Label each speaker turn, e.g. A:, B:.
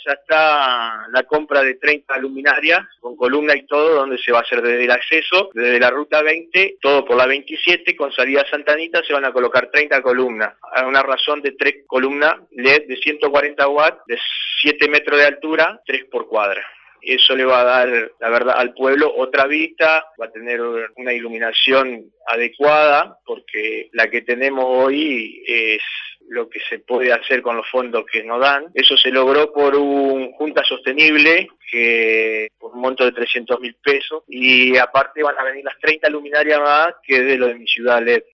A: ya está la compra de 30 luminarias con columna y todo, donde se va a hacer desde el acceso, desde la ruta 20, todo por la 27, con salida a Santa Anita se van a colocar 30 columnas, a una razón de 3 columnas LED de 140 watts, de 7 metros de altura, 3 por cuadra. Eso le va a dar, la verdad, al pueblo otra vista, va a tener una iluminación adecuada, porque la que tenemos hoy es lo que se puede hacer con los fondos que nos dan. Eso se logró por un Junta Sostenible, que por un monto de 300.000 pesos, y aparte van a venir las 30 luminarias más, que es de lo de Mi Ciudad LED.